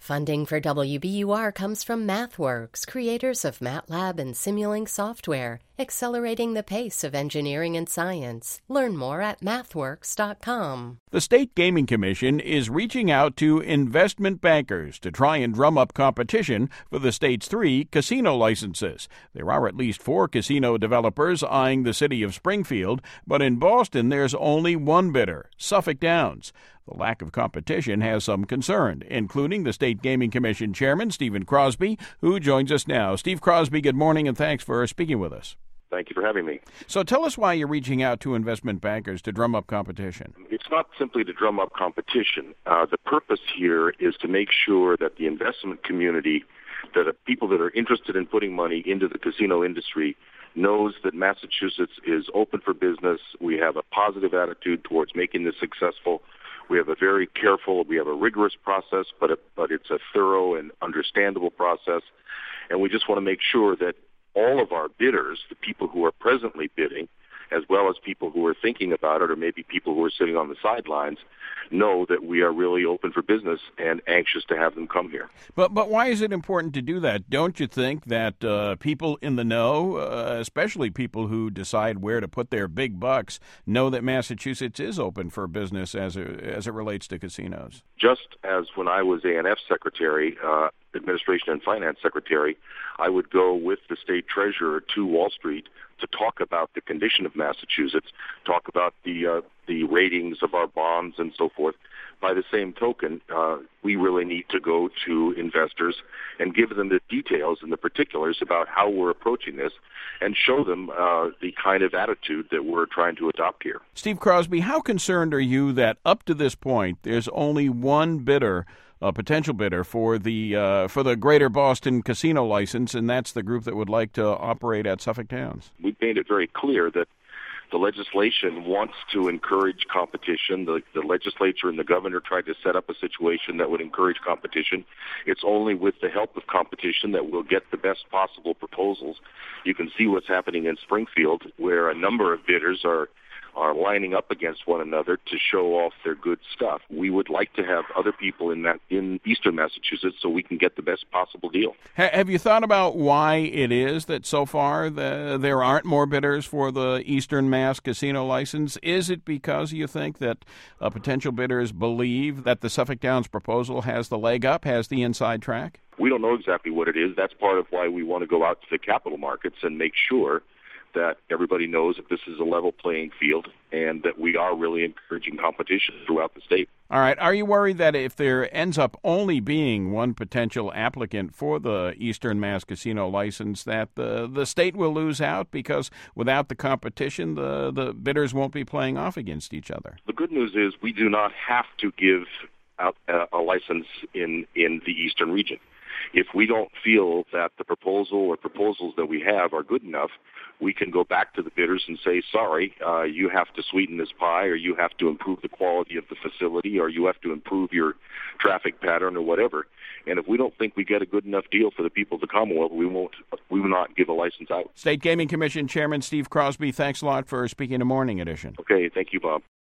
Funding for WBUR comes from MathWorks, creators of MATLAB and Simulink software, accelerating the pace of engineering and science. Learn more at mathworks.com. The State Gaming Commission is reaching out to investment bankers to try and drum up competition for the state's 3 casino licenses. There are at least 4 casino developers eyeing the city of Springfield, but in Boston there's only one bidder, Suffolk Downs. The lack of competition has some concern, including the State Gaming Commission Chairman, Stephen Crosby, who joins us now. Steve Crosby, good morning, and thanks for speaking with us. Thank you for having me. So tell us why you're reaching out to investment bankers to drum up competition. It's not simply to drum up competition. The purpose here is to make sure that the investment community, that the people that are interested in putting money into the casino industry, knows that Massachusetts is open for business. We have a positive attitude towards making this successful. We have a very careful, we have a rigorous process, but it's a thorough and understandable process. And we just want to make sure that all of our bidders, the people who are presently bidding, as well as people who are thinking about it, or maybe people who are sitting on the sidelines, know that we are really open for business and anxious to have them come here. But why is it important to do that? Don't you think that people in the know, especially people who decide where to put their big bucks, know that Massachusetts is open for business as it relates to casinos? Just as when I was A&F Secretary, Administration and Finance Secretary, I would go with the state treasurer to Wall Street to talk about the condition of Massachusetts, talk about the ratings of our bonds and so forth. By the same token, we really need to go to investors and give them the details and the particulars about how we're approaching this and show them the kind of attitude that we're trying to adopt here. Steve Crosby, how concerned are you that up to this point there's only one bidder, a potential bidder for the Greater Boston casino license, and that's the group that would like to operate at Suffolk Downs? We've made it very clear that the legislation wants to encourage competition. The legislature and the governor tried to set up a situation that would encourage competition. It's only with the help of competition that we'll get the best possible proposals. You can see what's happening in Springfield, where a number of bidders are lining up against one another to show off their good stuff. We would like to have other people in eastern Massachusetts so we can get the best possible deal. Have you thought about why it is that so far there aren't more bidders for the Eastern Mass casino license? Is it because you think that potential bidders believe that the Suffolk Downs proposal has the leg up, has the inside track? We don't know exactly what it is. That's part of why we want to go out to the capital markets and make sure that everybody knows that this is a level playing field and that we are really encouraging competition throughout the state. All right. Are you worried that if there ends up only being one potential applicant for the Eastern Mass casino license, that the state will lose out because without the competition, the bidders won't be playing off against each other? The good news is we do not have to give out a license in the eastern region. If we don't feel that the proposal or proposals that we have are good enough, we can go back to the bidders and say, sorry, you have to sweeten this pie, or you have to improve the quality of the facility, or you have to improve your traffic pattern or whatever. And if we don't think we get a good enough deal for the people of the Commonwealth, we will not give a license out. State Gaming Commission Chairman Steve Crosby, thanks a lot for speaking to Morning Edition. Okay, thank you, Bob.